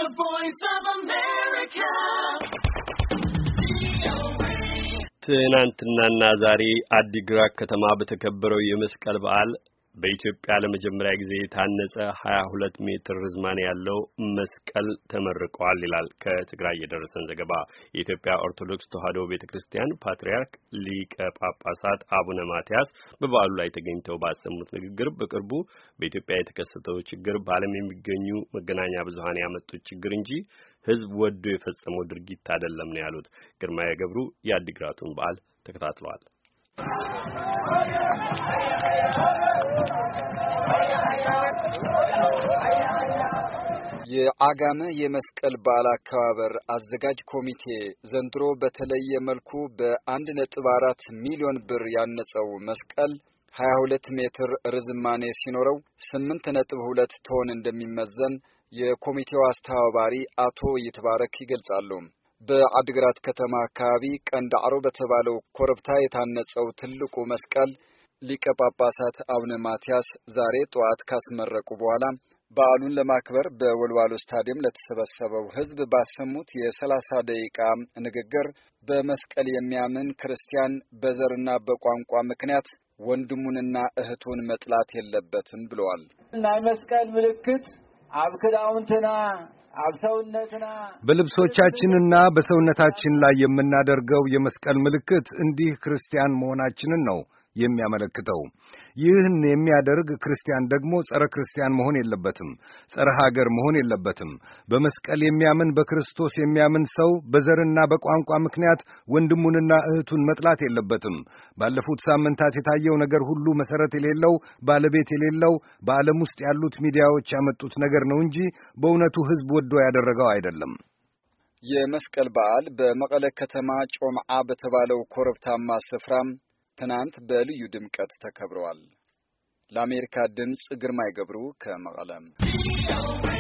The Voice of America. ትናንትናና ዛሬ አዲግራት ከተማ በተከበረው የመስቀል በዓል በኢትዮጵያ ለመጀመሪያ ጊዜ የታነጸ 22 ሜትር ርዝማኔ ያለው መስቀል ተመርቋል ይላል ከትግራይ የደረሰን ዘገባ። የኢትዮጵያ ኦርቶዶክስ ተዋሕዶ ቤተክርስቲያን ፓትርያርክ ሊቀ ጳጳሳት አቡነ ማትያስ በበዓሉ ላይ ተገኝተው ባሰሙት ንግግር በቅርቡ በኢትዮጵያ የተከሰተው ችግር በዓለም የሚገኙ መገናኛ ብዙሃን ያመጡት ችግር እንጂ ሕዝብ ወዶ የፈጸመው ድርጊት አይደለም ነው ያሉት። ግርማዬ ገብሩ የአዲግራቱን በዓል ተከታትለዋል። የአጋመ የመስቀል በዓል አከባበር አዘጋጅ ኮሚቴ ዘንድሮ በተለየ መልኩ በ1.4 ሚሊዮን ብር ያነጸው መስቀል 22 ሜትር ርዝማኔ ሲኖረው 8.2 ቶን እንደሚመዘን የኮሚቴው አስተባባሪ አቶ ይትባረክ ይገልጻሉ። በአዲግራት ከተማ አካባቢ ቀንዳዕሮ በተባለው ኮረብታ የታነጸው ትልቁ መስቀል ሊቀ ጳጳሳት አቡነ ማትያስ ዛሬ ጠዋት ካስመረቁ በኋላ በዓሉን ለማክበር በወልዋሎ ስታዲየም ለተሰበሰበው ሕዝብ ባሰሙት የ30 ደቂቃ ንግግር በመስቀል የሚያምን ክርስቲያን በዘርና በቋንቋ ምክንያት ወንድሙንና እህቱን መጥላት የለበትም ብለዋል። ናይ መስቀል ምልክት አብክዳውንትና አብሰውነትና በልብሶቻችንና በሰውነታችን ላይ የምናደርገው የመስቀል ምልክት እንዲህ ክርስቲያን መሆናችንን ነው የሚያመለክተው። ይህን የሚያደርግ ክርስቲያን ደግሞ ጸረ ክርስቲያን መሆን የለበትም፣ ጸረ ሀገር መሆን የለበትም። በመስቀል የሚያምን በክርስቶስ የሚያምን ሰው በዘርና በቋንቋ ምክንያት ወንድሙንና እህቱን መጥላት የለበትም። ባለፉት ሳምንታት የታየው ነገር ሁሉ መሰረት የሌለው ባለቤት የሌለው በዓለም ውስጥ ያሉት ሚዲያዎች ያመጡት ነገር ነው እንጂ በእውነቱ ሕዝብ ወዶ ያደረገው አይደለም። የመስቀል በዓል በመቀለ ከተማ ጮምዓ በተባለው ኮረብታማ ስፍራም ትናንት በልዩ ድምቀት ተከብረዋል። ለአሜሪካ ድምጽ ግርማይ ገብሩ ከመቀለም